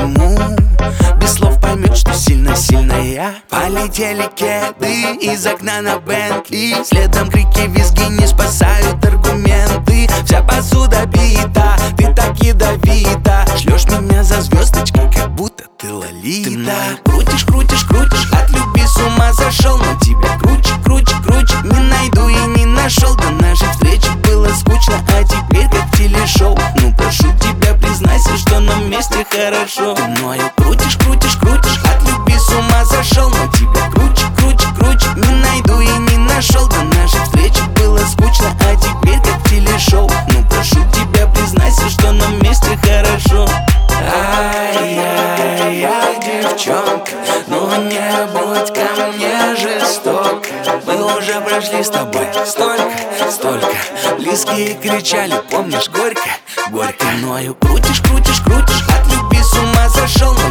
пойму. Без слов поймет, что сильно-сильная. Полетели кеды из окна на Бентли. Следом крики, визги, не спасают аргументы. Вся посуда бита, ты так ядовита. Шлешь меня за звездочкой, как будто ты Лолита. Ты мною крутишь, крутишь, крутишь, от любви с ума зашел. Но тебя круче, круче, круче не найду и не нашел. До нашей встречи было скучно, а теперь как телешоу. Ну прошу тебя, признайся, что нам вместе хорошо. Ты мною крутишь, крутишь, крутишь, от любви с ума зашел. Но тебя круче, круче, круче не найду и не нашел. До нашей встречи было скучно, а теперь как телешоу. Ну прошу тебя, признайся, что нам вместе хорошо. Ай-яй-яй, девчонка, ну не будь ко мне жесток. Мы уже прошли с тобой столько. Близкие кричали, помнишь, горько, горько. Мною крутишь, крутишь, крутишь, от любви с ума зашел.